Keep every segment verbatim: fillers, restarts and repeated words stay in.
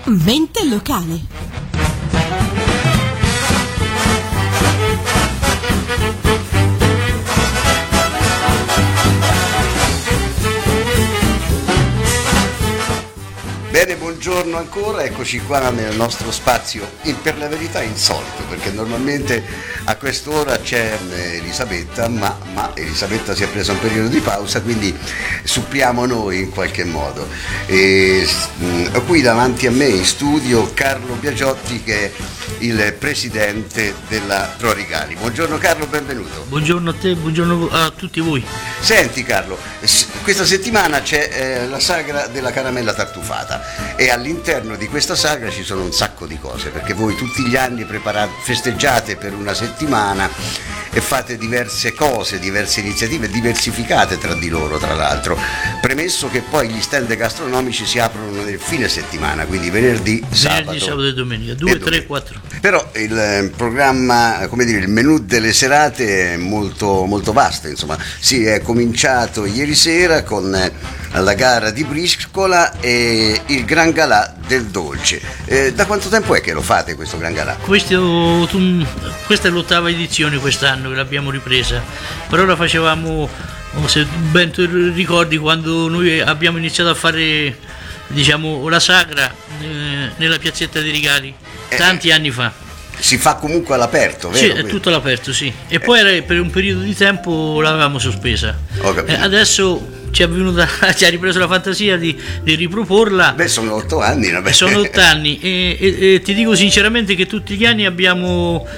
Mente locale. Bene, buongiorno ancora, eccoci qua nel nostro spazio, per la verità insolito, perché normalmente a quest'ora c'è Elisabetta, ma, ma Elisabetta si è presa un periodo di pausa, quindi suppliamo noi in qualche modo. E, mh, qui davanti a me in studio Carlo Biagiotti, che è il presidente della Prorigali. Buongiorno Carlo, benvenuto. Buongiorno a te, buongiorno a tutti voi. Senti Carlo, questa settimana c'è eh, la sagra della caramella tartufata e all'interno di questa sagra ci sono un sacco di cose, perché voi tutti gli anni preparate, festeggiate per una settimana e fate diverse cose, diverse iniziative diversificate tra di loro, tra l'altro, premesso che poi gli stand gastronomici si aprono nel fine settimana, quindi venerdì, sabato, venerdì, sabato e domenica, due, tre, quattro. Però il eh, programma, come dire, il menù delle serate è molto, molto vasto, insomma, si è cominciato ieri sera con eh, la gara di briscola e il Gran Galà del dolce. Eh, da quanto tempo è che lo fate questo Gran Galà? Questo, tu, questa è l'ottava edizione quest'anno che l'abbiamo ripresa, però la facevamo, se ben tu ricordi, quando noi abbiamo iniziato a fare, diciamo, la sagra eh, nella piazzetta dei Regali, tanti eh, anni fa. Si fa comunque all'aperto, vero? Sì, è tutto all'aperto, sì. E eh. poi era, per un periodo di tempo l'avevamo sospesa. Eh, adesso ci è venuta, ci ha ripreso la fantasia di, di riproporla. Beh, sono otto anni, no? Sono otto anni e, e, e ti dico sinceramente che tutti gli anni abbiamo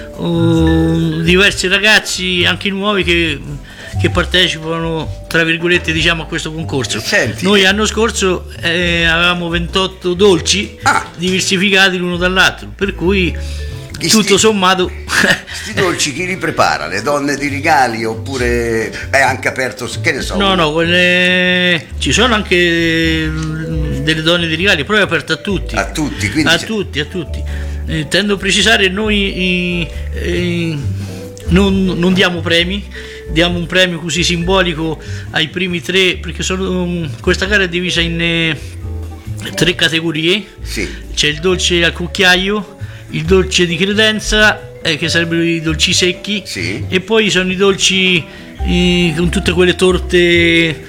uh, diversi ragazzi, anche nuovi, che, che partecipano, tra virgolette, diciamo, a questo concorso. Senti, noi l'anno scorso eh, avevamo ventotto dolci ah. diversificati l'uno dall'altro, per cui tutto sti, sommato questi dolci chi li prepara? Le donne di Regali oppure è anche aperto, che ne so? No, no, quelle... ci sono anche delle donne di Regali, però è aperto a tutti. A tutti, quindi a tutti, a tutti. Eh, tendo a precisare, noi eh, eh, non, non diamo premi, diamo un premio così simbolico ai primi tre, perché sono, questa gara è divisa in eh, tre categorie. Sì. C'è il dolce al cucchiaio, il dolce di credenza, eh, che sarebbero i dolci secchi, sì. E poi sono i dolci eh, con tutte quelle torte eh,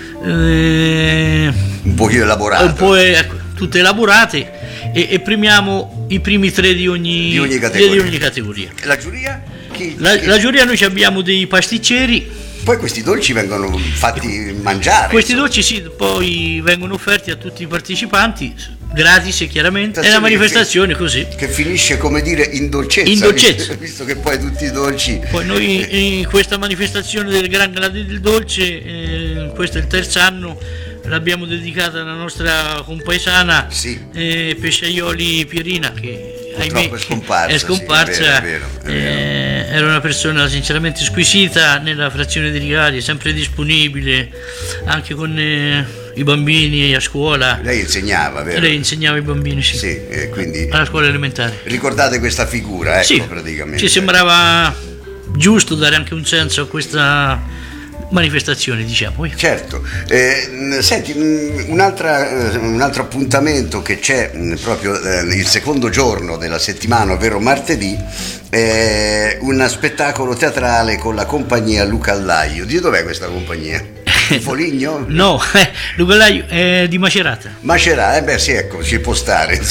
un po' più elaborate, un po' eh, tutte elaborate, e, e premiamo i primi tre di ogni, di ogni categoria. Di ogni categoria. La giuria? Chi, la, chi? la giuria, noi abbiamo dei pasticceri. Poi questi dolci vengono fatti mangiare. Questi insomma. dolci sì, poi vengono offerti a tutti i partecipanti, gratis, chiaramente. È una manifestazione che, così. Che finisce, come dire, in dolcezza. In dolcezza. Visto, visto che poi tutti i dolci. Poi noi in questa manifestazione del Gran Galà del Dolce, eh, questo è il terzo anno, l'abbiamo dedicata alla nostra compaesana, sì. eh, Pesciaioli Pierina, che purtroppo è scomparsa. È scomparsa, sì, è vero, è vero, è vero. Eh, era una persona sinceramente squisita nella frazione di Regali, sempre disponibile anche con eh, i bambini a scuola. Lei insegnava, vero? Lei insegnava ai bambini, sì, sì eh, quindi alla scuola elementare. Ricordate questa figura, ecco, sì, praticamente. Ci sembrava giusto dare anche un senso a questa manifestazione, diciamo. Certo. Eh, senti, un'altra, un altro appuntamento che c'è proprio eh, il secondo giorno della settimana, ovvero martedì, è un spettacolo teatrale con la compagnia Luca Allaio. Di dov'è questa compagnia? Di Foligno? No, eh, Luca Allaio è di Macerata. Macerata, eh beh sì, ecco, ci può stare.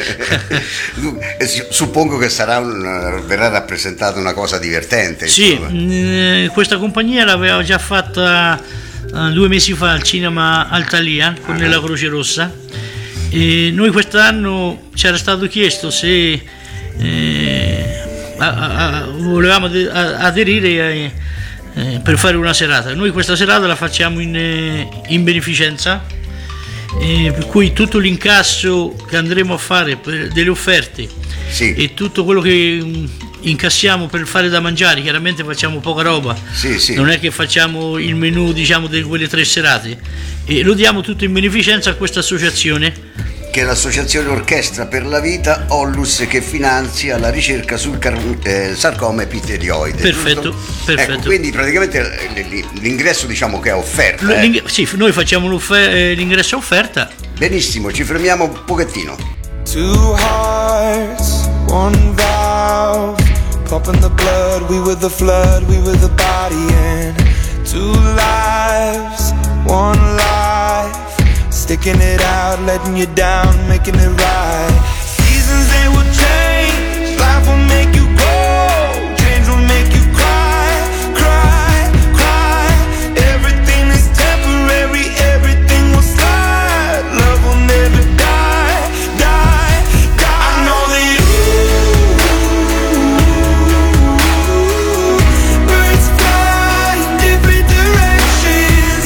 Suppongo che sarà un, verrà rappresentata una cosa divertente. Sì, mh, questa compagnia l'aveva già fatta uh, due mesi fa al cinema Altalia con ah. la Croce Rossa, e noi quest'anno ci era stato chiesto se eh, a, a, a, volevamo aderire a, Eh, per fare una serata. Noi questa serata la facciamo in, eh, in beneficenza, eh, per cui tutto l'incasso che andremo a fare per delle offerte, sì. E tutto quello che mh, incassiamo per fare da mangiare, chiaramente facciamo poca roba, sì, sì. Non è che facciamo il menù, diciamo, di quelle tre serate, e lo diamo tutto in beneficenza a questa associazione, che è l'associazione Orchestra per la Vita Ollus, che finanzia la ricerca sul car- eh, sarcoma epitelioide. Perfetto, perfetto. Ecco, quindi praticamente l'ingresso, diciamo, che è offerta. Eh? Sì, noi facciamo l'ingresso a offerta. Benissimo, ci fermiamo un pochettino. Two hearts, one valve, pumping the blood. We were the flood, we were the body, and two lives, one life, sticking it out, letting you down, making it right. Seasons, they will change, life will make you grow, change will make you cry, cry, cry. Everything is temporary, everything will slide, love will never die, die, die. I know that ooh, birds fly in different directions.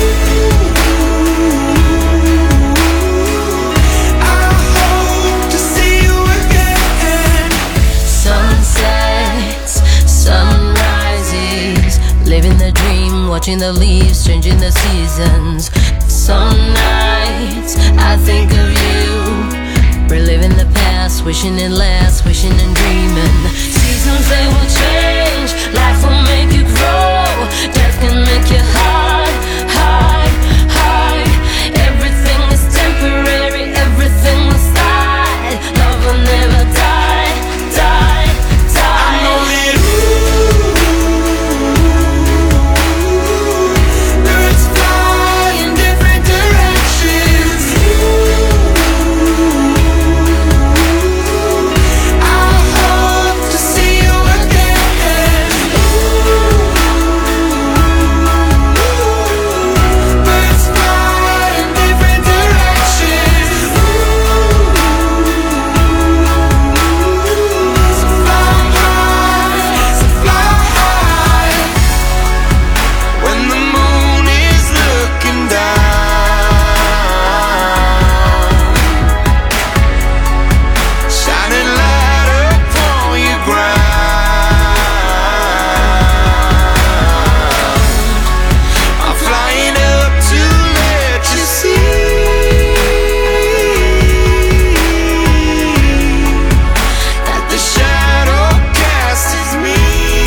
Ooh, I hope to see you again. Sunsets, sunrises, living the dream, watching the leaves, changing the seasons. Some nights I think of you, reliving the past, wishing it lasts, wishing and dreaming. Seasons, they will change, life will make you grow, death can make you hide, hide, hide. Everything is temporary, everything will slide, love will never die, die, die. I know that ooh, birds fly in different directions. Ooh, I hope to see you again. Ooh, birds fly in different directions. Ooh, so fly high, so fly high. When the moon is looking down, shining light upon your ground, I'm flying up to let you see that the shadow cast is me.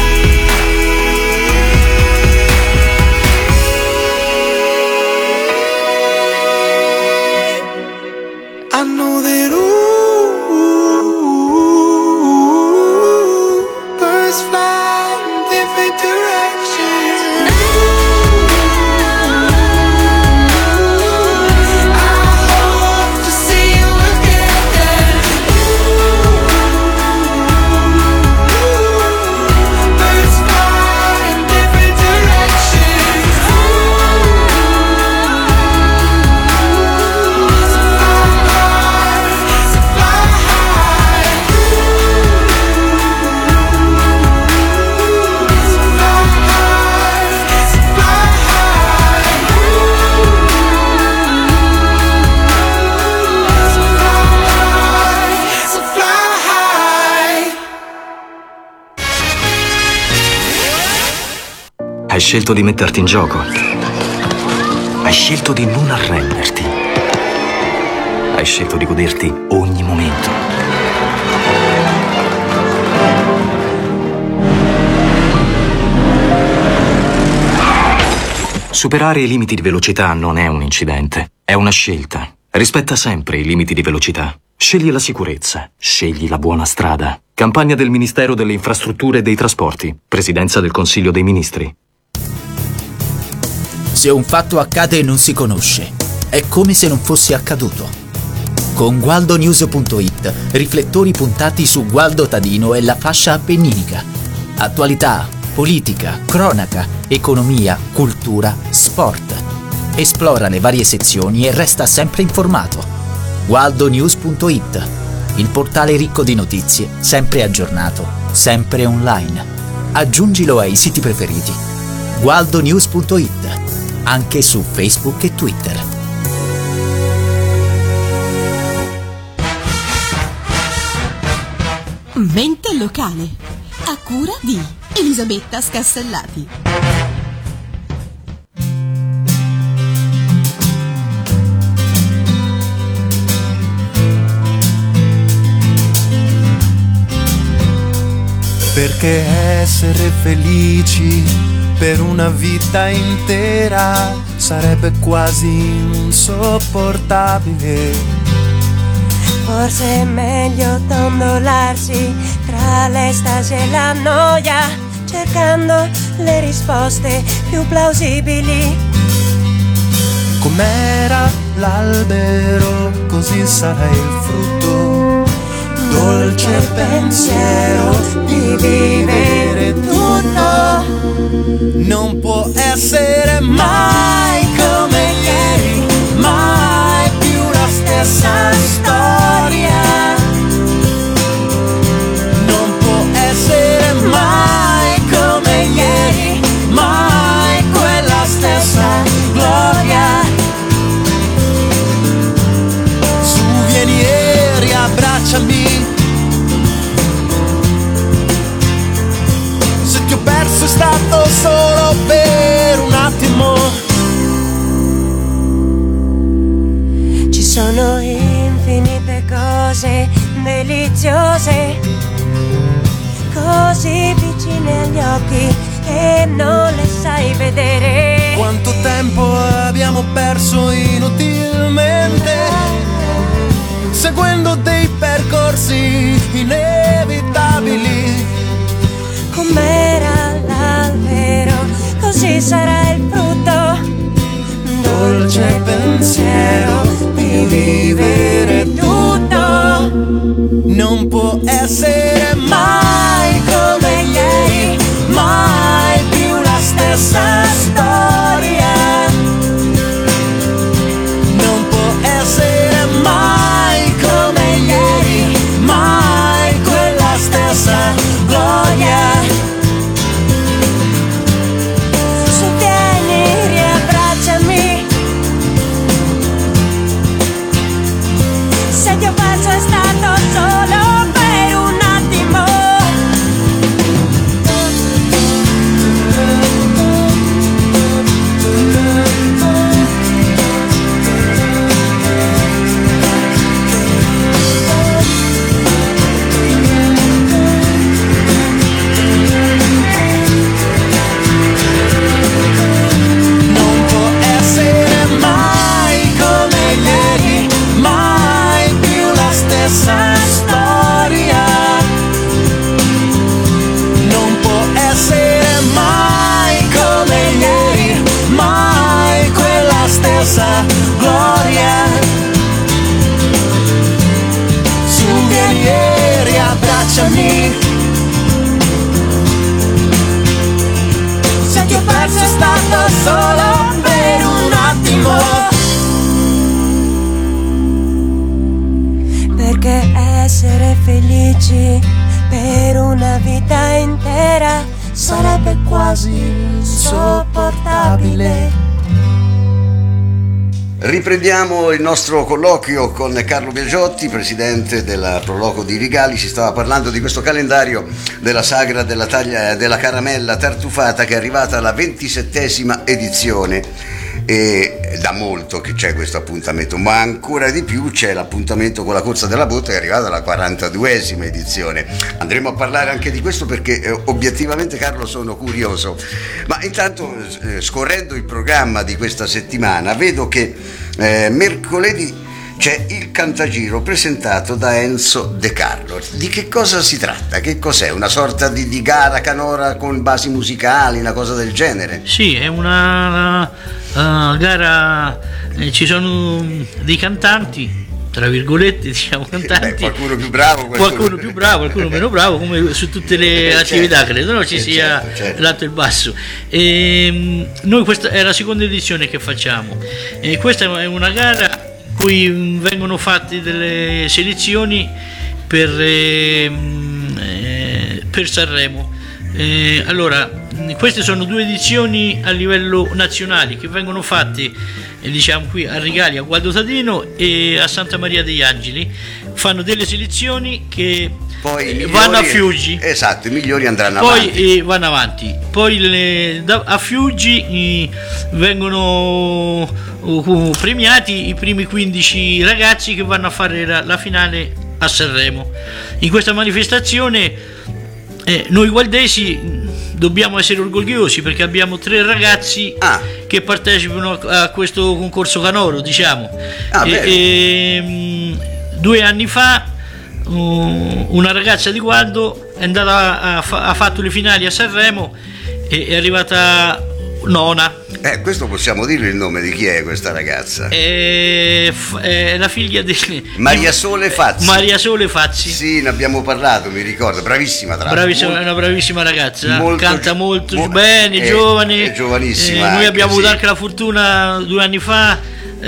I know that ooh, birds fly in different directions. I hope to see you again. Birds fly in different directions. So fly high, so fly high. So fly high, so fly high. So fly high, so fly high. Hai scelto di metterti in gioco. Hai scelto di non arrenderti. Hai scelto di goderti ogni momento. Superare i limiti di velocità non è un incidente, è una scelta. Rispetta sempre i limiti di velocità. Scegli la sicurezza, scegli la buona strada. Campagna del Ministero delle Infrastrutture e dei Trasporti. Presidenza del Consiglio dei Ministri. Se un fatto accade e non si conosce, è come se non fosse accaduto. Con gualdonews punto it, riflettori puntati su Gualdo Tadino e la fascia appenninica. Attualità, politica, cronaca, economia, cultura, sport. Esplora le varie sezioni e resta sempre informato. gualdonews punto it, il portale ricco di notizie, sempre aggiornato, sempre online. Aggiungilo ai siti preferiti. gualdonews punto it, anche su Facebook e Twitter. Mente locale, a cura di Elisabetta Scastellati. Perché essere felici per una vita intera sarebbe quasi insopportabile. Forse è meglio dondolarsi tra l'estasi e la noia, cercando le risposte più plausibili. Com'era l'albero, così sarà il frutto. Dolce pensiero di vivere tutto. Non può essere mai come ieri, mai più la stessa storia. Non può essere mai come ieri, mai quella stessa gloria. Su, vieni e riabbracciami. Se ti ho perso è stato solo per un attimo. Ci sono infinite cose deliziose, così vicine agli occhi che non le sai vedere. Quanto tempo abbiamo perso inutilmente, seguendo dei percorsi inevitabili. Com'era l'albero, così sarà il frutto. Dolce pensiero di vivere tutto. Non può essere mai come ieri, mai più la stessa storia. Non può essere mai come ieri, mai quella stessa gloria. Su, vieni, riabbracciami. Se ti ho perso è stato solo per un attimo. Non può essere mai come ieri, mai più la stessa storia. Non può essere mai come ieri, mai quella stessa gloria. Su, vieni e riabbracciami. Se ti ho perso è stato solo per un attimo. Perché essere felici per una vita intera sarebbe quasi insopportabile. Riprendiamo il nostro colloquio con Carlo Biagiotti, presidente della Proloco di Rigali. Si stava parlando di questo calendario della sagra della, taglia, della caramella tartufata, che è arrivata alla ventisettesima edizione. E da molto che c'è questo appuntamento, ma ancora di più c'è l'appuntamento con la corsa della botte, che è arrivata alla quarantaduesima edizione. Andremo a parlare anche di questo, perché eh, obiettivamente, Carlo, sono curioso. Ma intanto, eh, scorrendo il programma di questa settimana, vedo che eh, mercoledì c'è il Cantagiro presentato da Enzo De Carlo. Di che cosa si tratta? Che cos'è? Una sorta di, di gara canora con basi musicali, una cosa del genere? Sì, è una uh, gara, eh, ci sono dei cantanti, tra virgolette, diciamo cantanti. Beh, qualcuno più bravo, qualcuno... qualcuno più bravo, qualcuno meno bravo, come su tutte le attività, certo, credo, no? Ci sia certo, certo. l'alto e il basso. E, noi questa è la seconda edizione che facciamo, e questa è una gara in cui vengono fatte delle selezioni per, eh, per Sanremo. Eh, allora, queste sono due edizioni a livello nazionale che vengono fatte, eh, diciamo, qui a Rigali, a Gualdo Tadino e a Santa Maria degli Angeli. Fanno delle selezioni che poi migliori, vanno a Fiuggi. Esatto, i migliori andranno poi, avanti. Poi eh, vanno avanti. Poi le, da, a Fiuggi eh, vengono uh, premiati i primi quindici ragazzi che vanno a fare la, la finale a Sanremo. In questa manifestazione eh, noi gualdesi dobbiamo essere orgogliosi, perché abbiamo tre ragazzi ah. che partecipano a, a questo concorso canoro, diciamo. Ah, e, e, due anni fa uh, una ragazza di Gualdo è andata a, a, ha fatto le finali a Sanremo e è arrivata nona. Eh, questo possiamo dire il nome di chi è questa ragazza? È, è la figlia di Maria Sole Fazzi. Maria Sole Fazzi. Sì, ne abbiamo parlato, mi ricordo, bravissima tra l'altro. Bravissima, molto, è una bravissima ragazza, molto, canta molto mo- bene, è, giovane. È giovanissima. Eh, noi anche, abbiamo avuto sì. anche la fortuna due anni fa,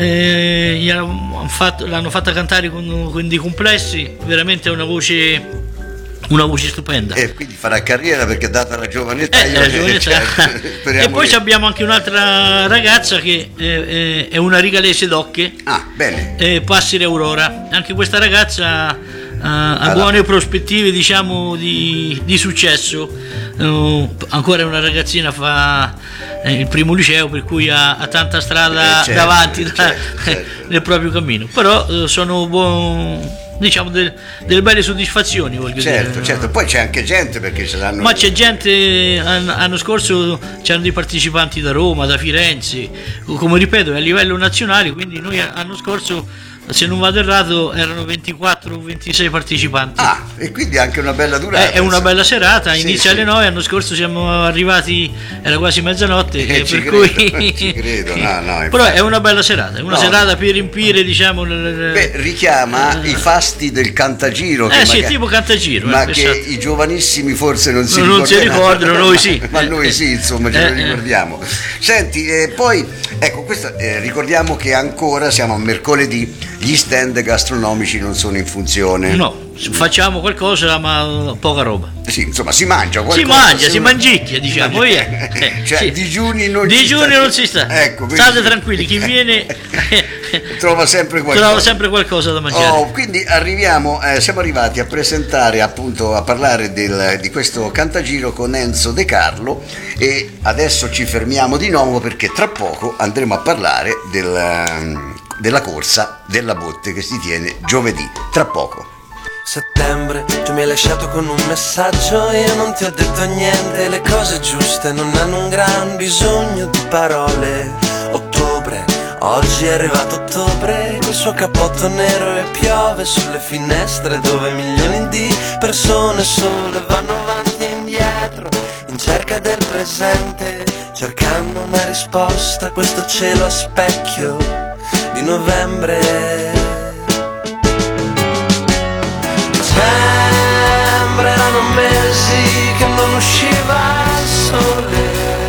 eh, gli hanno fatto, l'hanno fatta cantare con, con dei complessi, veramente è una voce. Una voce stupenda. E quindi farà carriera perché data la giovane età. Eh, io, la giovane età. Cioè, e poi che... abbiamo anche un'altra ragazza che eh, è una rigalese d'Ocche. Ah, bene. Eh, Passeri Aurora. Anche questa ragazza eh, ha allora. buone prospettive, diciamo, di, di successo. Uh, ancora è una ragazzina, fa eh, il primo liceo, per cui ha, ha tanta strada eh, certo, davanti da, certo, certo. nel proprio cammino. Però eh, sono buoni. Diciamo del, delle belle soddisfazioni, voglio certo, dire. Certo, poi c'è anche gente perché ce l'hanno. Ma c'è gente, l'anno scorso c'erano dei partecipanti da Roma, da Firenze, come ripeto è a livello nazionale, quindi noi l'anno scorso, se non vado errato, erano ventiquattro o ventisei partecipanti. Ah, e quindi anche una bella durata. È, è una bella serata, sì, inizia sì. alle nove, l'anno scorso siamo arrivati, era quasi mezzanotte, Eh, eh, ci per credo, cui... ci credo, no, no, Però è una bella serata, è una no. serata per riempire, diciamo... Le... Beh, richiama eh. i fasti del Cantagiro. Eh che sì, magari... tipo Cantagiro. Ma eh, che esatto. i giovanissimi forse non si non ricordano. si ricordano, noi sì. Ma noi sì, insomma, ce Eh, lo ricordiamo. Senti, eh, poi, ecco, questa, eh, ricordiamo che ancora siamo a mercoledì, gli stand gastronomici non sono in funzione. No, facciamo qualcosa, ma poca roba. Sì, insomma, si mangia qualcosa. Si mangia, si uno... mangicchia, diciamo. Si Via. Eh, cioè, sì. digiuni non digiuni ci sta. non si sta. Ecco, quindi... State tranquilli, chi viene trova sempre qualcosa. trova sempre qualcosa da mangiare. Oh, quindi arriviamo, eh, siamo arrivati a presentare, appunto, a parlare del, di questo Cantagiro con Enzo De Carlo, e adesso ci fermiamo di nuovo perché tra poco andremo a parlare del, della corsa della botte che si tiene giovedì, tra poco. Settembre, tu mi hai lasciato con un messaggio, io non ti ho detto niente, le cose giuste non hanno un gran bisogno di parole. Ottobre, oggi è arrivato ottobre, col suo cappotto nero e piove sulle finestre dove milioni di persone sole vanno avanti e indietro in cerca del presente, cercando una risposta a questo cielo a specchio di novembre. Dicembre erano mesi che non usciva il sole,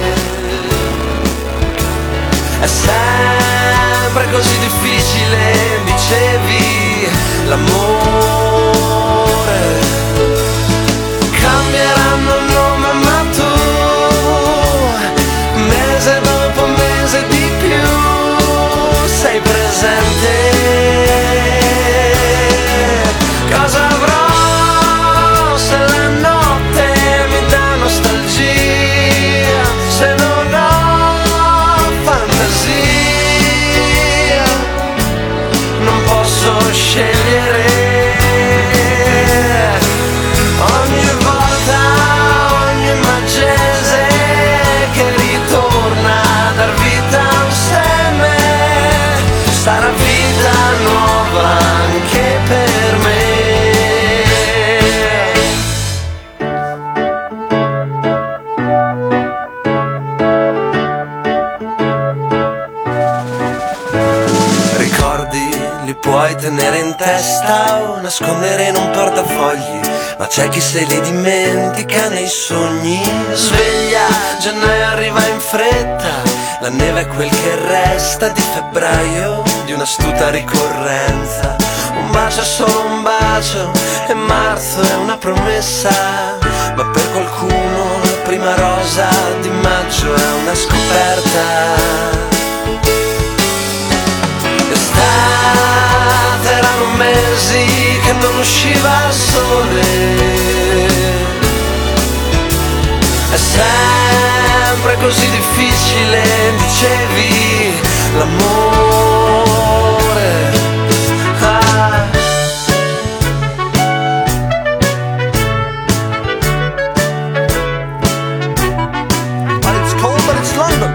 è sempre così difficile, dicevi, l'amore. Cambieranno il nome ma tu, mese dopo mese di più, sei presente. Cosa avrò se la notte mi dà nostalgia, se non ho fantasia, non posso scegliere. Ogni volta, ogni magese che ritorna a dar vita a un seme, sarà vita nuova anche per me. Li puoi tenere in testa o nascondere in un portafogli, ma c'è chi se li dimentica nei sogni. Sveglia, gennaio arriva in fretta, la neve è quel che resta di febbraio, di un'astuta ricorrenza. Un bacio è solo un bacio e marzo è una promessa, ma per qualcuno la prima rosa di maggio è una scoperta. Estate erano mesi che non usciva il sole, è sempre così difficile, dicevi, l'amore. Ah. But it's cold, but it's London.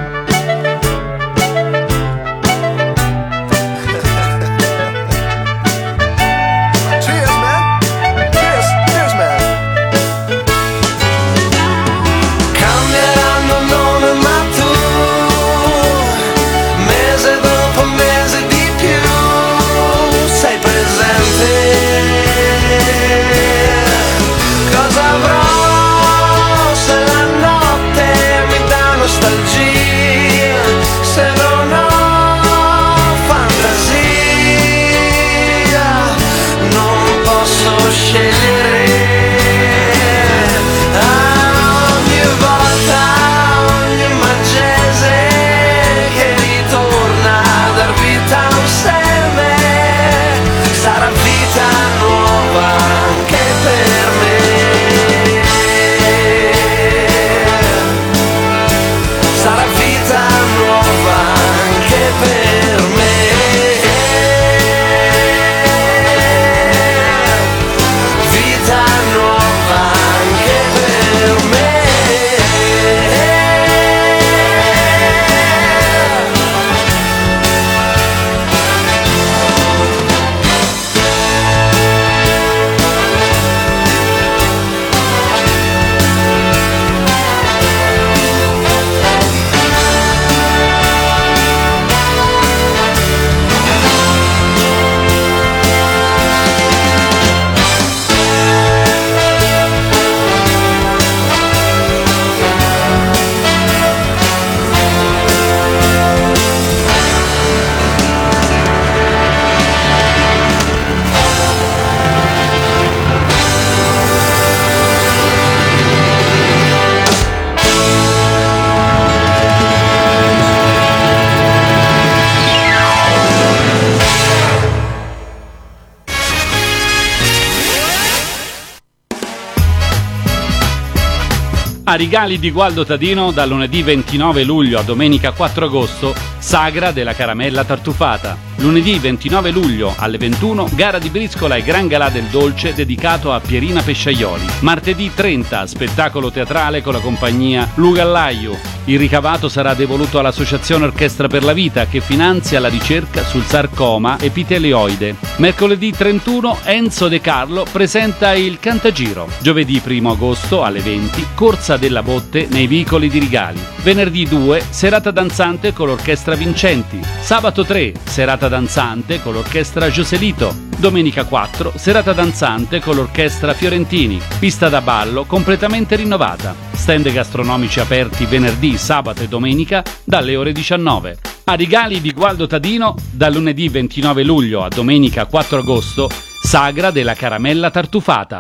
A Rigali di Gualdo Tadino, da lunedì ventinove luglio a domenica quattro agosto, Sagra della caramella tartufata. Lunedì ventinove luglio alle ventuno, gara di briscola e gran galà del dolce dedicato a Pierina Pesciaioli. Martedì trenta, spettacolo teatrale con la compagnia Lugallaio. Il ricavato sarà devoluto all'Associazione Orchestra per la Vita, che finanzia la ricerca sul sarcoma epitelioide. Mercoledì trentuno, Enzo De Carlo presenta il Cantagiro. Giovedì primo agosto alle venti, corsa della botte nei vicoli di Rigali. Venerdì due, serata danzante con l'orchestra Vincenti. Sabato tre, serata danzante con l'orchestra Joselito. Domenica quattro, serata danzante con l'orchestra Fiorentini. Pista da ballo completamente rinnovata. Stand gastronomici aperti venerdì, sabato e domenica dalle ore diciannove. A Rigali di Gualdo Tadino, da lunedì ventinove luglio a domenica quattro agosto, Sagra della caramella tartufata.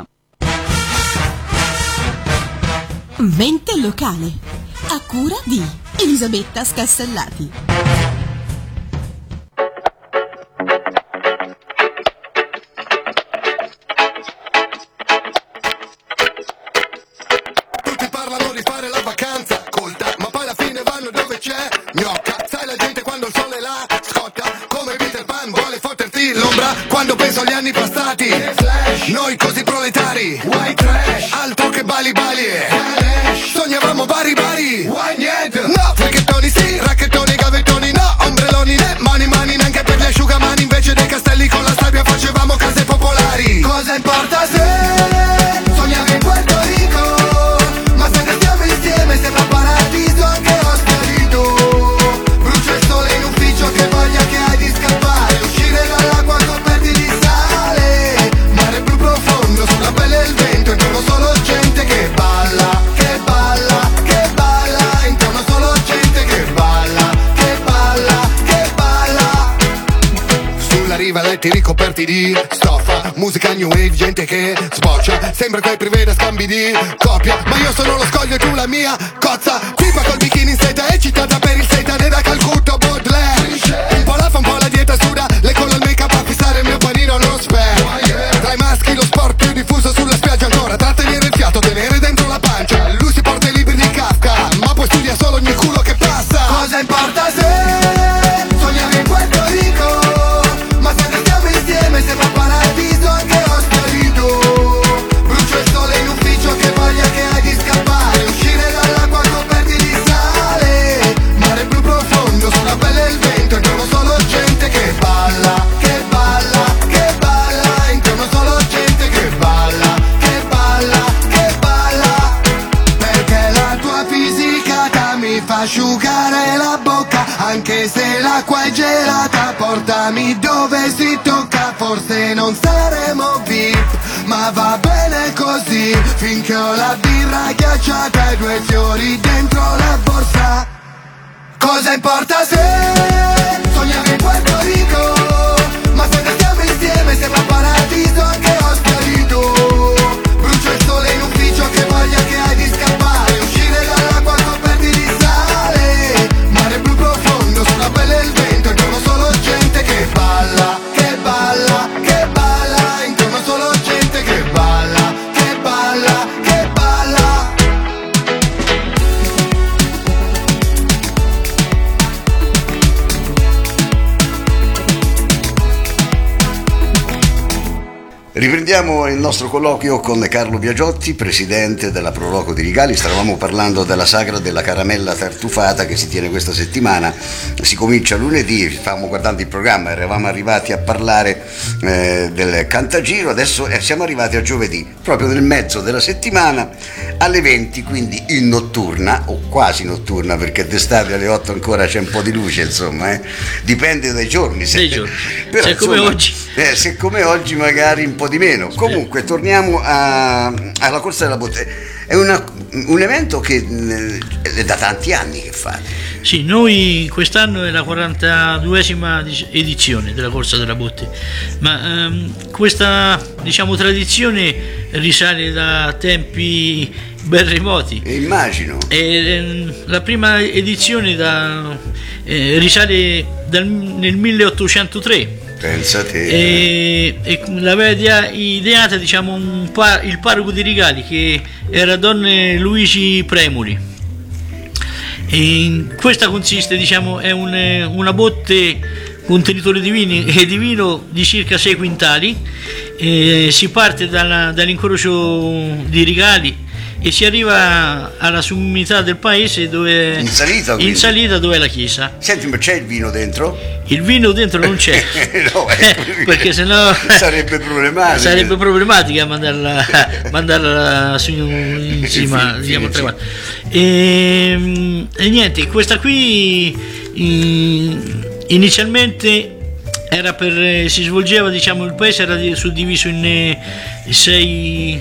Mente locale, a cura di Elisabetta Scassellati. Tutti parlano di fare la vacanza colta, ma poi alla fine vanno dove c'è gnocca. Sai la gente quando il sole la scotta, come Peter Pan vuole fotterti l'ombra. Quando penso agli anni passati, noi così proletari, white trash, altro che bali bali, sognavamo bari bari, why niente? No, fricchettoni sì, racchettoni, gavettoni no, ombrelloni né, mani mani neanche per gli asciugamani. Invece dei castelli con la sabbia facevamo case popolari. Cosa importa se sognavi in Puerto Rico, ma se restiamo insieme sembra paradiso anche Oscarito. Brucia il sole in ufficio, che voglia che hai di scappare, uscire dall'acqua coperti di sale, mare blu profondo sulla pelle e il vento, intorno solo gente che balla, che balla, che balla, intorno solo gente che balla, che balla, che balla. Sulla riva letti ricoperti di stoffa, musica new wave, gente che sboccia, sembra quei privé da scambi di coppia, ma io sono lo scoglio e tu la mia cozza. Tipa col bikini in seta, eccitata per il seitan da Calcutta Baudelaire. Un po' la fa, un po' la dieta suda, le collo il make up a fissare il mio panino non spare. Tra i maschi lo sport più diffuso sulla spiaggia ancora, trattenere il fiato, tenere dentro la pancia. Lui si porta i libri di Kafka, ma poi studia solo ogni culo che passa. Cosa importa se sognavi in Puerto Rico, ma se restiamo insieme sembra paradiso anche Oscarito. Brucia il sole in ufficio, che voglia che hai di scappare, uscire dall'acqua coperti di sale, mare blu profondo sulla pelle e il vento, intorno solo gente che balla, che balla, che balla, intorno solo gente che balla, che balla, che balla. Perché la tua fisicata mi fa asciugare la bocca, anche se l'acqua è gelata, portami dove si tocca. Forse non saremo V I P, ma va bene così, finché ho la birra ghiacciata e due fiori dentro la borsa. Cosa importa se sognavi in Puerto Rico, ma se restiamo insieme sembra paradiso anche Oscarito. Brucia il sole in ufficio, che voglia che hai di scappare, uscire dall'acqua coperti di sale, mare blu profondo sulla pelle e il vento, intorno solo gente che balla, che balla, che balla, intorno solo gente che balla, che balla, che balla. Riprendiamo il nostro colloquio con Carlo Biagiotti, presidente della Proloco di Rigali. Stavamo parlando della Sagra della caramella tartufata che si tiene questa settimana, si comincia lunedì, stavamo guardando il programma, eravamo arrivati a parlare eh, del Cantagiro, adesso eh, siamo arrivati a giovedì, proprio nel mezzo della settimana alle venti, quindi in notturna, o quasi notturna, perché d'estate alle otto ancora c'è un po' di luce, insomma, eh. Dipende dai giorni. Se, dai giorni. Però, se insomma, come oggi. Eh, se come oggi magari un po' di meno. Comunque torniamo a, alla corsa della botte. È una, un evento che è da tanti anni che fate. Sì, noi quest'anno è la quarantaduesima edizione della corsa della botte, ma ehm, questa, diciamo, tradizione risale da tempi ben remoti. E immagino. E, ehm, la prima edizione da, eh, risale dal, nel milleottocentotre. Pensate. E, e l'aveva ideata, diciamo, un par- il parroco di Rigali, che era Don Luigi Premoli. E questa consiste, diciamo, è un, una botte contenitore di, vini, di vino di circa sei quintali. E si parte dalla, dall'incrocio di Rigali e si arriva alla sommità del paese, dove in salita, in salita dove è la chiesa. Senti, ma c'è il vino dentro? Il vino dentro non c'è. No, eh, perché sennò sarebbe problematico. Sarebbe problematica mandarla, mandarla su, in cima, diciamo, tre e, e niente, questa qui in, inizialmente era per, si svolgeva, diciamo, il paese era suddiviso in eh, sei,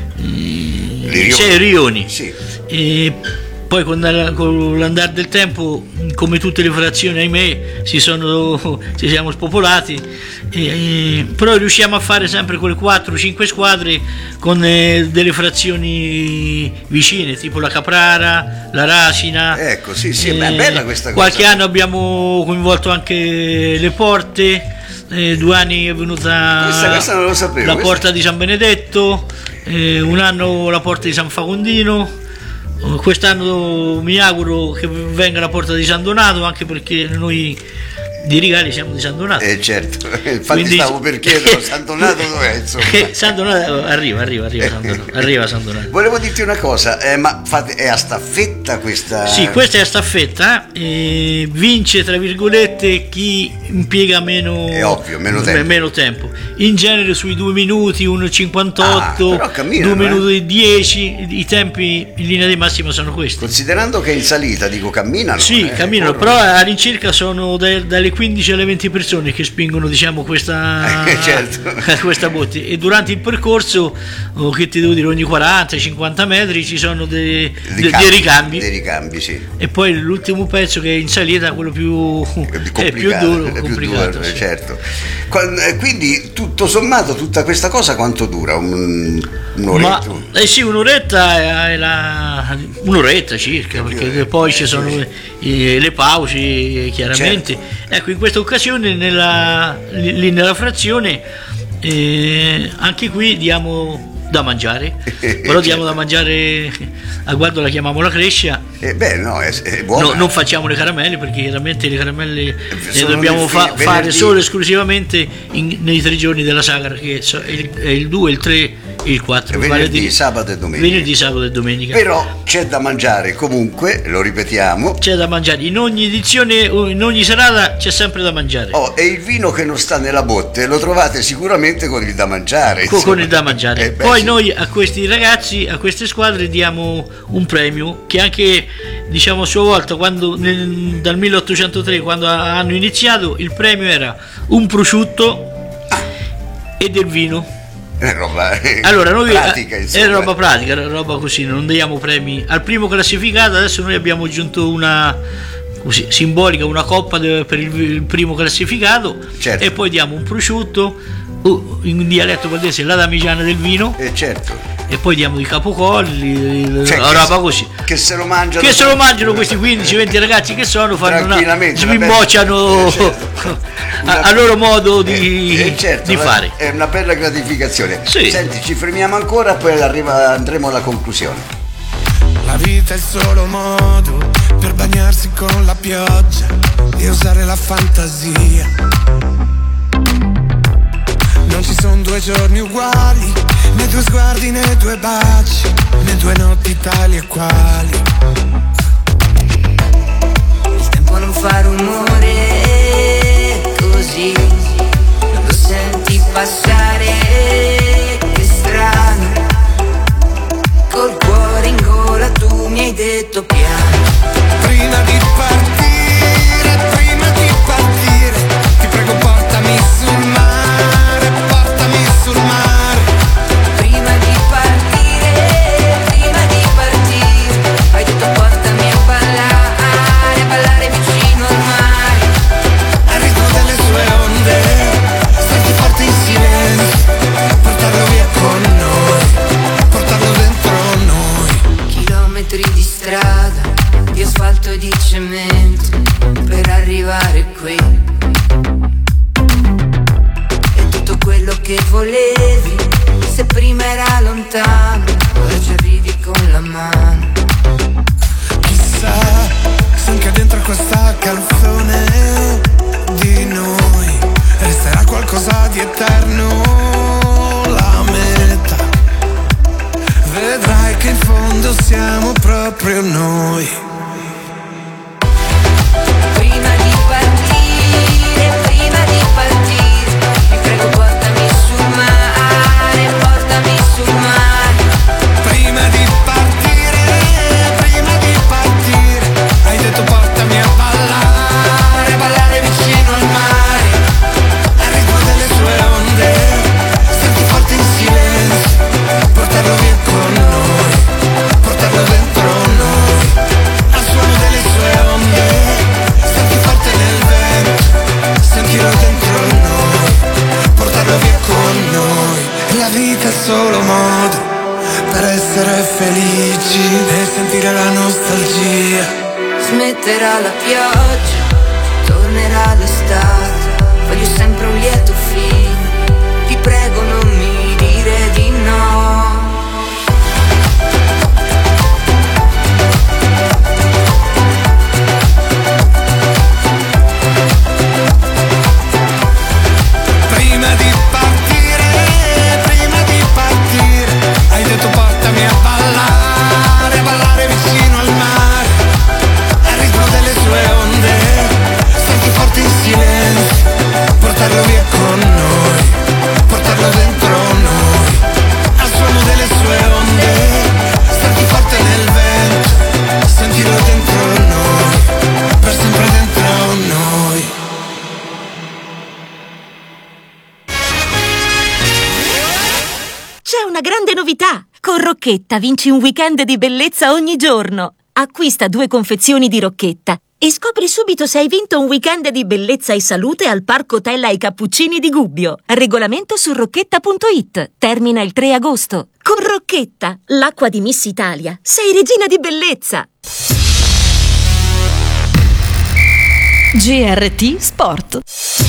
eh, sei rioni. Sì. E poi con, la, con l'andare del tempo, come tutte le frazioni, ahimè, si, sono, ci siamo spopolati, e, e, però riusciamo a fare sempre quelle quattro cinque squadre con eh, delle frazioni vicine, tipo la Caprara, la Rasina. Ecco, sì, sì, eh, è bella questa cosa. Qualche anno abbiamo coinvolto anche le Porte, eh, due anni è venuta questa, questa non lo sapevo, la questa... Porta di San Benedetto, eh, un anno la Porta di San Facondino. Quest'anno mi auguro che venga la Porta di San Donato, anche perché noi di Rigali siamo di San Donato. Eh certo, infatti quindi... stavo per chiedere San Donato dov'è, insomma. San Donato arriva, arriva, arriva, San Donato, arriva San Donato. Volevo dirti una cosa, eh, ma fate, è a staffetta questa? Sì, questa è a staffetta, eh, vince tra virgolette chi impiega meno, è ovvio, meno tempo. meno tempo. In genere sui due minuti, uno e cinquantotto, ah, cammino, due eh? minuti e dieci, i tempi in linea di massima sono questi. Considerando che in salita, dico, camminano. Sì, eh, camminano, corrono. però all'incirca sono da, dalle quindici alle venti persone che spingono, diciamo, questa, eh, certo. questa botte, e durante il percorso, oh, che ti devo dire, ogni quaranta cinquanta metri ci sono dei, dei, de, cambi, dei ricambi, dei ricambi sì. E poi l'ultimo pezzo, che è in salita, quello più, è più duro, è più complicato, duro, sì. Certo. Quindi tutto sommato tutta questa cosa quanto dura? Un, un'oretta? Ma, eh sì, un'oretta è la, un'oretta circa, perché poi ci sono eh, le pause, chiaramente. Certo. Ecco, in questa occasione nella, lì nella frazione, eh, anche qui diamo da mangiare, però diamo da mangiare, a guardo la chiamiamo la Crescia. Eh beh, no, è, è buona. No, non facciamo le caramelle, perché chiaramente le caramelle le dobbiamo fa- venerdì. fare solo e esclusivamente in, nei tre giorni della sagra, che è il, è il due, il tre e il quattro. Venerdì, vale sabato e domenica. Venerdì, sabato e domenica. Però c'è da mangiare comunque, lo ripetiamo. C'è da mangiare, in ogni edizione, in ogni serata c'è sempre da mangiare. Oh, e il vino che non sta nella botte lo trovate sicuramente con il da mangiare. Con, con il da mangiare. Eh beh, Poi sì. noi a questi ragazzi, a queste squadre diamo un premio che anche, diciamo, a sua volta, quando nel, dal milleottocentotre, quando hanno iniziato, il premio era un prosciutto ah. e del vino. È roba allora, noi, pratica, insomma. È roba pratica, è roba così, non diamo premi al primo classificato. Adesso noi abbiamo aggiunto una così simbolica, una coppa de, per il, il primo classificato, certo. E poi diamo un prosciutto, uh, in dialetto valdese la damigiana del vino, eh, certo. E poi diamo i capocolli, cioè, la roba così, che se lo mangiano, che se lo mangiano questi quindici venti ragazzi che sono, fanno una, sbimbocciano, eh, certo. a, a loro modo di, eh, eh, certo, di fare. È una bella gratificazione. Sì. Senti, ci fermiamo ancora, poi arriva, andremo alla conclusione. La vita è il solo modo per bagnarsi con la pioggia e usare la fantasia. Non ci sono due giorni uguali, né due sguardi né due baci, né due notti tali e quali. Il tempo non fa rumore così, lo senti passare, che strano. Col cuore in gola tu mi hai detto piano. Prima di partire, prima di partire, ti prego portami sul mare, portami sul mare. Prima di partire, prima di partire, hai detto portami a ballare, a ballare vicino al mare. Al ritmo delle sue onde, starti forte in silenzio, portarlo via con noi, portarlo dentro noi. Chilometri di strada, di asfalto e di cemento, per arrivare qui. che volevi. Se prima era lontano, ora ci arrivi con la mano. Chissà se anche dentro questa canzone di noi resterà qualcosa di eterno. La metà, vedrai che in fondo siamo proprio noi. Prima di partire, prima di partire, ti prego portami sul mare, portami sul mare. Prima di partire, prima di partire, hai detto portami a ballare, ballare vicino al mare, al ritmo delle sue onde, senti forte in silenzio, portarlo via con noi, portarlo dentro noi, al suono delle sue onde, senti forte nel vento, sentirlo dentro noi, portarlo via con noi. La vita è solo modo per essere felici e sentire la nostalgia. Smetterà la pioggia, tornerà l'estate, voglio sempre un lieto fine, ti prego non mi dire di no. Prima di partire, prima di partire, hai detto portami a ballare, a ballare vicino al mare, al ritmo delle sue onde, senti forte in silenzio, portarlo via con noi, portarlo dentro noi, al suono delle sue onde, senti forte nel vento, sentirlo dentro noi, per sempre dentro noi. C'è una grande novità! Con Rocchetta vinci un weekend di bellezza ogni giorno. Acquista due confezioni di Rocchetta e scopri subito se hai vinto un weekend di bellezza e salute al Parco Hotel ai Cappuccini di Gubbio. Regolamento su rocchetta punto it. Termina il tre agosto. Con Rocchetta, l'acqua di Miss Italia, sei regina di bellezza! G R T Sport.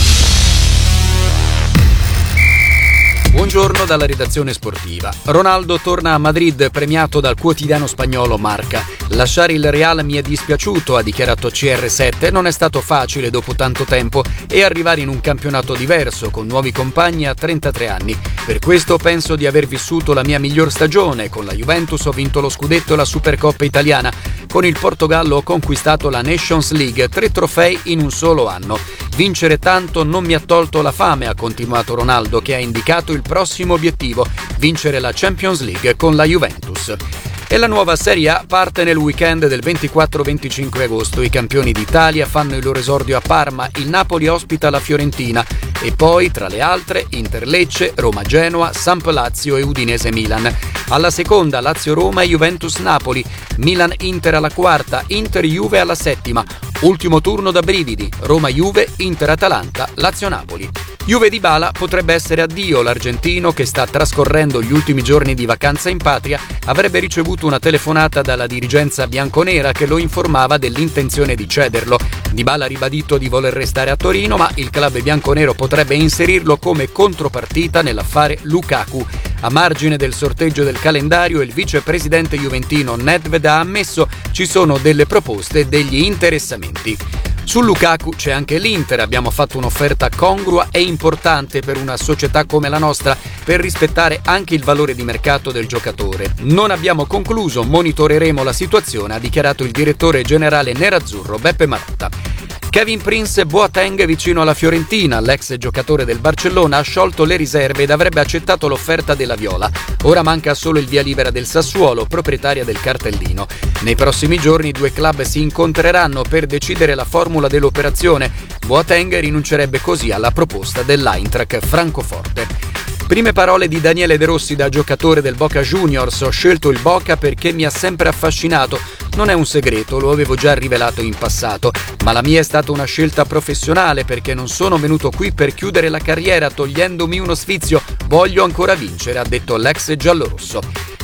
Buongiorno dalla redazione sportiva. Ronaldo torna a Madrid, premiato dal quotidiano spagnolo Marca. Lasciare il Real mi è dispiaciuto, ha dichiarato C R sette. Non è stato facile dopo tanto tempo e arrivare in un campionato diverso, con nuovi compagni a trentatré anni. Per questo penso di aver vissuto la mia miglior stagione. Con la Juventus ho vinto lo scudetto e la Supercoppa italiana. Con il Portogallo ho conquistato la Nations League, tre trofei in un solo anno. Vincere tanto non mi ha tolto la fame, ha continuato Ronaldo, che ha indicato il prossimo obiettivo, vincere la Champions League con la Juventus. E la nuova Serie A parte nel weekend del ventiquattro venticinque agosto. I campioni d'Italia fanno il loro esordio a Parma, il Napoli ospita la Fiorentina e poi, tra le altre, Inter-Lecce, Roma-Genoa, Samp-Lazio e Udinese-Milan. Alla seconda Lazio-Roma e Juventus-Napoli, Milan-Inter alla quarta, Inter-Juve alla settima. Ultimo turno da brividi, Roma-Juve, Inter-Atalanta, Lazio-Napoli. Juve Dybala potrebbe essere addio. L'argentino, che sta trascorrendo gli ultimi giorni di vacanza in patria, avrebbe ricevuto una telefonata dalla dirigenza bianconera che lo informava dell'intenzione di cederlo. Dybala ha ribadito di voler restare a Torino, ma il club bianconero potrebbe inserirlo come contropartita nell'affare Lukaku. A margine del sorteggio del calendario, il vicepresidente juventino Nedved ha ammesso ci sono delle proposte e degli interessamenti. Su Lukaku c'è anche l'Inter. Abbiamo fatto un'offerta congrua e importante per una società come la nostra, per rispettare anche il valore di mercato del giocatore. Non abbiamo concluso, monitoreremo la situazione, ha dichiarato il direttore generale nerazzurro Beppe Marotta. Kevin Prince Boateng vicino alla Fiorentina. L'ex giocatore del Barcellona ha sciolto le riserve ed avrebbe accettato l'offerta della Viola. Ora manca solo il via libera del Sassuolo, proprietaria del cartellino. Nei prossimi giorni i due club si incontreranno per decidere la formula dell'operazione. Boateng rinuncerebbe così alla proposta dell'Eintracht Francoforte. Prime parole di Daniele De Rossi da giocatore del Boca Juniors. Ho scelto il Boca perché mi ha sempre affascinato. Non è un segreto, lo avevo già rivelato in passato, ma la mia è stata una scelta professionale perché non sono venuto qui per chiudere la carriera togliendomi uno sfizio. Voglio ancora vincere, ha detto l'ex giallorosso.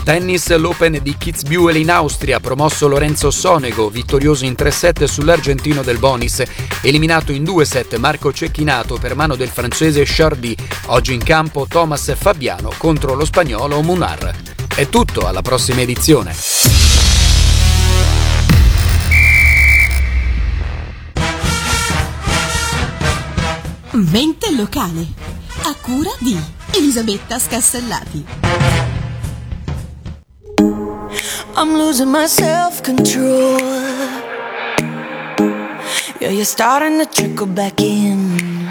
Tennis, l'Open di Kitzbühel in Austria, promosso Lorenzo Sonego, vittorioso in tre set sull'argentino Del Bonis, eliminato in due set Marco Cecchinato per mano del francese Chardy. Oggi in campo Thomas Fabiano contro lo spagnolo Munar. È tutto, alla prossima edizione. Mente locale, a cura di Elisabetta Scassellati. I'm losing my self-control. Yeah, you're starting to trickle back in,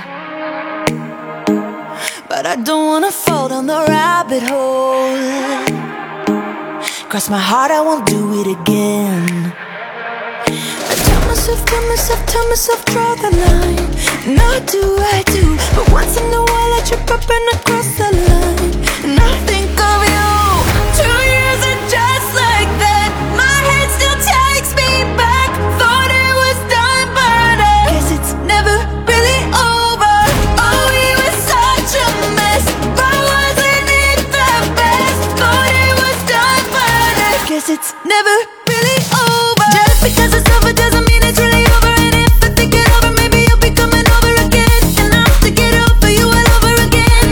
but I don't wanna fall down the rabbit hole. Cross my heart, I won't do it again. I tell myself, tell myself, tell myself, draw the line. Not do I do, but once in a while I trip up and I cross the line. And I think of you. Two years and just like that, my head still takes me back. Thought it was done, but I guess it's never really over. Oh, we were such a mess, but wasn't it the best? Thought it was done, but I guess it's never really over. Just because it's over doesn't mean it's really over. And if I think it over, maybe you'll be coming over again. And I'll have to get over you all over again.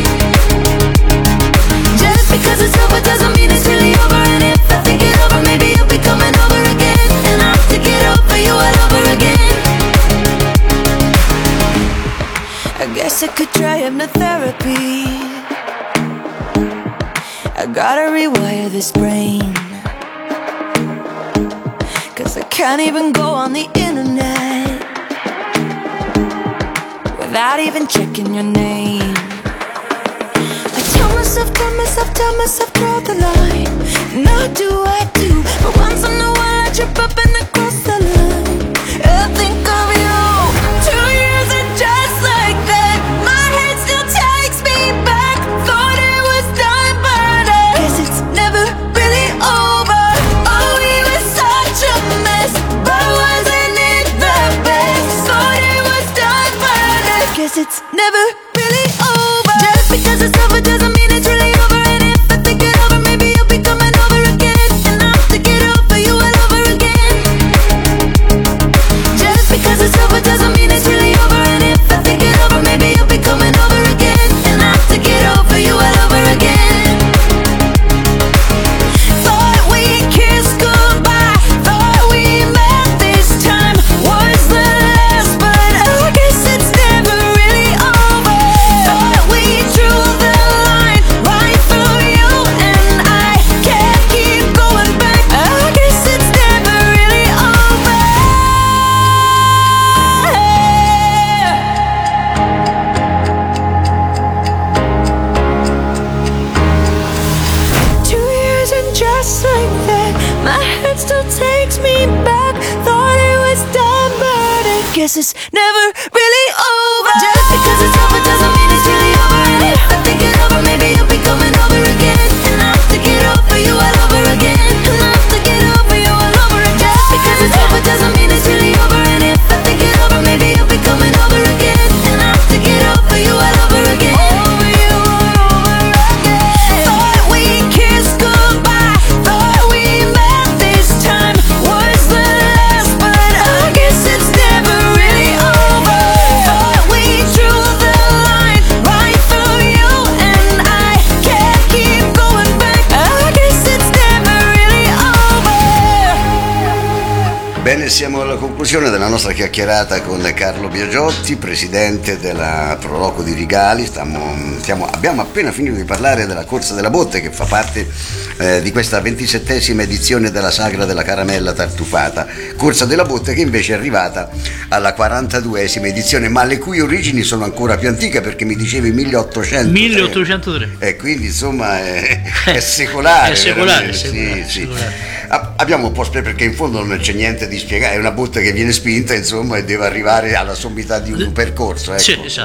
Just because it's over doesn't mean it's really over. And if I think it over, maybe you'll be coming over again. And I'll have to get over you all over again. I guess I could try hypnotherapy. I gotta rewire this brain, 'cause I can't even go on the internet without even checking your name. I tell myself, tell myself, tell myself, draw the line. Now do I do, but once in a while I trip up and I cross the line. I think of you. Two years and just like that, my head still takes me back. Thought it was done, but I guess it's never really over. Oh, we were such a mess, but wasn't it the best? Thought it was done, but I guess it's never really over. Just because it's over doesn't mean it's really over. And if I think it over, maybe you'll be coming over again. And I'll have to get over you all over again. Just because it's over doesn't mean it's really over. And if I think it over, maybe you'll be coming over again. And I'll have to get over you all over again. Thought we'd kiss goodbye, thought we met this time was the last, but I guess it's never really over. Thought we drew the line right through you, and I can't keep going back. I guess it's never really over. Two years and just like that, my head still takes me back. Thought it was done, but I guess it's never really over. Just because it's over doesn't mean it's really over. And if I think it over, maybe you'll be coming over again. And I'll have to get over you all over again. And I'll have to get over you all over again. Just because it's over doesn't mean it's really over. And if I think it over, maybe you'll be coming over again. And I'll have to get over you all over again. Over you all over again. Thought we'd kiss goodbye, thought we met this time was the last, but I guess it's never really over. Thought we drew the line right through you, and I can't keep going back. I guess it's never really over. Bene, siamo alla conclusione della nostra chiacchierata con Carlo Biagiotti, presidente della Proloco di Rigali. Stiamo, stiamo, abbiamo appena finito di parlare della Corsa della Botte, che fa parte eh, di questa ventisettesima edizione della Sagra della Caramella Tartufata. Corsa della Botte che invece è arrivata alla quarantaduesima edizione, ma le cui origini sono ancora più antiche, perché mi dicevi milleottocento. milleottocentotre. E quindi insomma è, è secolare. È secolare, veramente. secolare, Sì, secolare. sì. Ah, abbiamo un po' spiegato, perché in fondo non c'è niente di spiegare, è una botte che viene spinta, insomma, e deve arrivare alla sommità di un percorso. Ecco. Sì, esatto.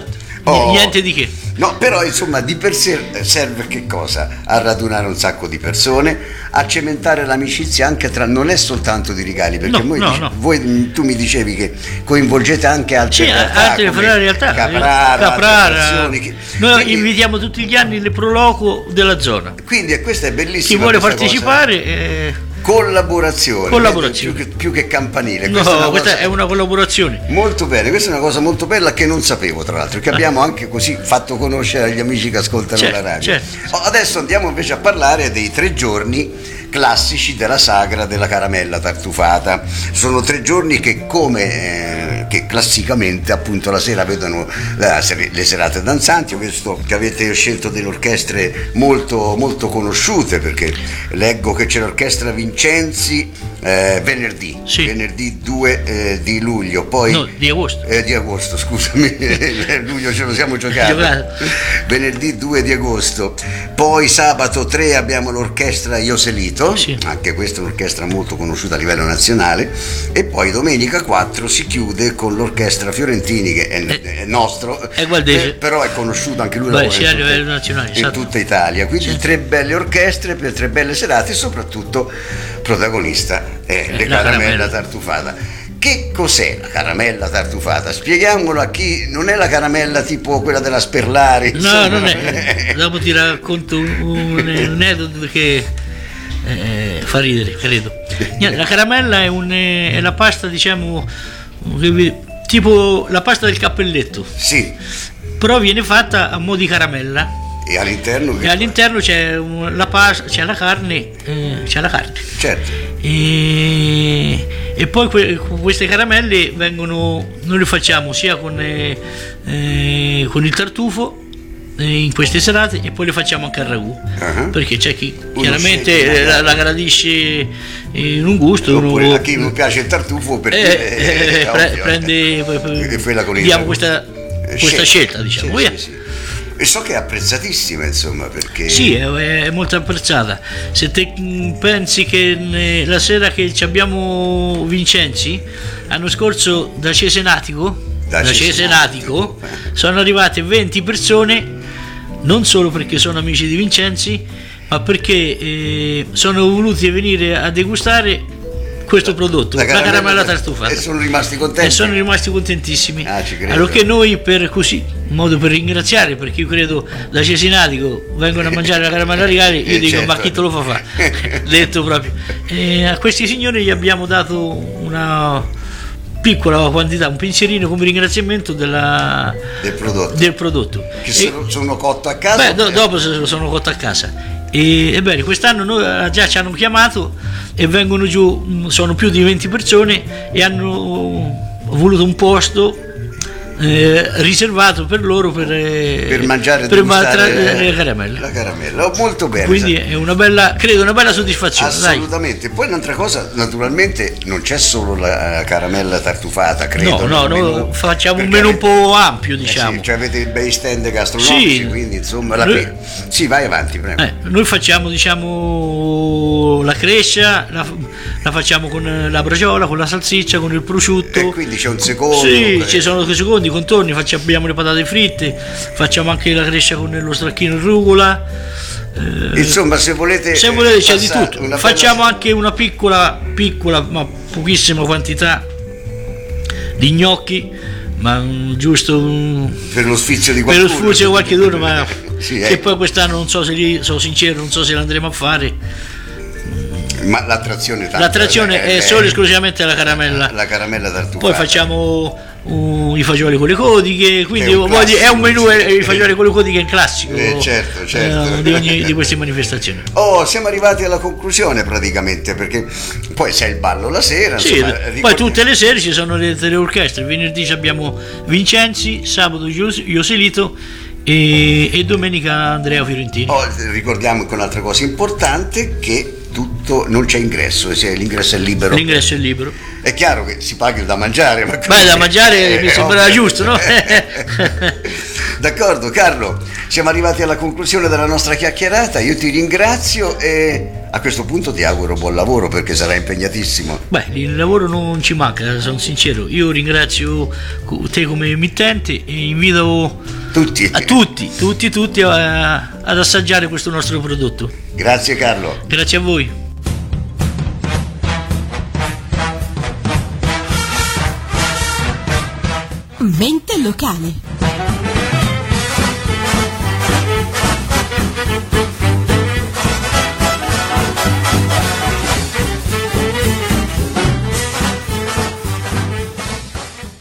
Oh. Niente di che. No, però insomma di per sé serve che cosa? A radunare un sacco di persone, a cementare l'amicizia anche tra, non è soltanto di regali, perché No, voi, no, dice- no. voi tu mi dicevi che coinvolgete anche altre Sì, realtà, altre come realtà. Caprara, Caprara. altre persone che- Noi quindi, invitiamo tutti gli anni il proloco della zona. quindi e questa è bellissima. Chi vuole questa partecipare cosa. eh, Collaborazione, Collaborazione. Più, che, più che campanile. no, Questa è una questa cosa è una collaborazione. molto bene, questa è una cosa molto bella che non sapevo, tra l'altro, che abbiamo anche così fatto conoscere agli amici che ascoltano Certo, la radio. certo. Oh, adesso andiamo invece a parlare dei tre giorni classici della sagra della caramella tartufata. Sono tre giorni che come eh, che classicamente appunto la sera vedono la ser- le serate danzanti. Ho visto che avete scelto delle orchestre molto, molto conosciute, perché leggo che c'è l'orchestra Vincenzi eh, venerdì, venerdì due eh, di luglio, poi No, di agosto. eh, di agosto, scusami, luglio ce lo siamo giocati. Giocato. Venerdì due di agosto, poi sabato tre abbiamo l'orchestra Ioselito, anche questa è un'orchestra molto conosciuta a livello nazionale, e poi domenica quattro si chiude con l'orchestra Fiorentini, che è, è nostro, È gualdese. eh, però è conosciuto anche lui, Beh, lavora sì, in a tutta- livello nazionale, in esatto. tutta Italia, quindi tre belle orchestre per tre belle serate e soprattutto protagonista è le la caramella caramella. tartufata. Che cos'è la caramella tartufata? Spieghiamolo a chi non è la caramella tipo quella della Sperlari. No, insomma. non è. Dopo ti racconto un, un, un aneddoto che eh, fa ridere, credo. Niente, la caramella è, un, è la pasta, diciamo, tipo la pasta del cappelletto. Sì. Però viene fatta a mo' di caramella. E all'interno che E all'interno c'è un- la pasta, c'è la carne, eh, c'è la carne. Certo. E, e poi que- queste caramelle vengono, noi le facciamo sia con, eh, eh, con il tartufo eh, in queste serate, e poi le facciamo anche al ragù, Uh-huh. perché c'è chi Uno chiaramente sceglie eh, la, magari. la gradisce in un gusto, Oppure uno- a chi non piace il tartufo perché eh, è eh, pre- ovvio, prende eh, è quella con il diamo ragù. questa, Eh, questa scelta, diciamo. Sì, via. sì, sì. E so che è apprezzatissima, insomma, perché Sì, è, è molto apprezzata. Se te mh, pensi che ne- la sera che ci abbiamo Vincenzi, l'anno scorso da Cesenatico, Da da Cesenatico, Cesenatico sono arrivate venti persone, non solo perché sono amici di Vincenzi, ma perché eh, sono voluti venire a degustare questo prodotto, la caramella tartufata. E sono rimasti contenti. E sono rimasti contentissimi. Ah, ci credo. Allora che noi, per così, in modo per ringraziare, perché io credo da Cesenatico vengono a mangiare la caramella regale, io Eh, dico certo. ma chi te lo fa fare? Detto proprio. E a questi signori gli abbiamo dato una piccola quantità, un pensierino come ringraziamento della- del prodotto. del prodotto. Che E- sono, sono cotto a casa. Beh, do- dopo se lo sono cotto a casa. E, ebbene, quest'anno noi eh, già ci hanno chiamato e vengono giù, mh, sono più di venti persone e hanno voluto un posto eh, riservato per loro per, eh, per mangiare e per ma- degustare tra- le- le caramelle. La caramella, oh, molto bene. Quindi è una bella, credo, una bella soddisfazione. Dai. Assolutamente. Poi un'altra cosa, naturalmente non c'è solo la caramella tartufata, credo. No, no, nel noi menù, facciamo un perché menù un avete- po' ampio, eh diciamo. sì, cioè avete i bei stand gastronomici, Sì. quindi insomma la Noi- pe- sì, vai avanti, prego. Eh, noi facciamo, diciamo, la crescia, la, la facciamo con la braciola, con la salsiccia, con il prosciutto. E quindi c'è un secondo. Sì, eh. ci sono due secondi, i contorni, facciamo, abbiamo le patate fritte, facciamo anche la crescia con lo stracchino in rucola. eh, Insomma, se volete se volete c'è di passare tutto. una Facciamo anche una piccola, piccola, ma pochissima quantità di gnocchi, ma mm, giusto mm, per lo sfizio di per qualcuno. lo sfuzio di qualche giorno, ma Sì, che ecco. poi quest'anno non so se lì, sono sincero, non so se l'andremo a fare. Ma l'attrazione tanto L'attrazione è solo e esclusivamente la caramella. la caramella tartufata. Poi facciamo uh, i fagioli con le codiche, quindi È un voglio dire, è un classico, menù, eh, i fagioli con le codiche è un classico Eh, certo, certo. eh, di, ogni, di queste manifestazioni. Oh, siamo arrivati alla conclusione praticamente, perché poi c'è il ballo la sera, Sì, insomma, poi ricordi- tutte le sere ci sono le, le orchestre, venerdì abbiamo Vincenzi, sabato Ios- Ioselito e, e domenica Andrea Fiorentini. Oh, ricordiamo anche un'altra cosa importante, che tutto non c'è ingresso, se l'ingresso è libero. L'ingresso è libero. È chiaro che si paghi da mangiare, ma Beh, da mangiare Eh, mi sembrava ovvio. giusto, no? D'accordo, Carlo, siamo arrivati alla conclusione della nostra chiacchierata, io ti ringrazio e a questo punto ti auguro buon lavoro perché sarà impegnatissimo. Beh, il lavoro non ci manca, sono sincero. Io ringrazio te come emittente e invito tutti. A tutti, tutti, tutti a, ad assaggiare questo nostro prodotto. Grazie Carlo. Grazie a voi. Mente locale.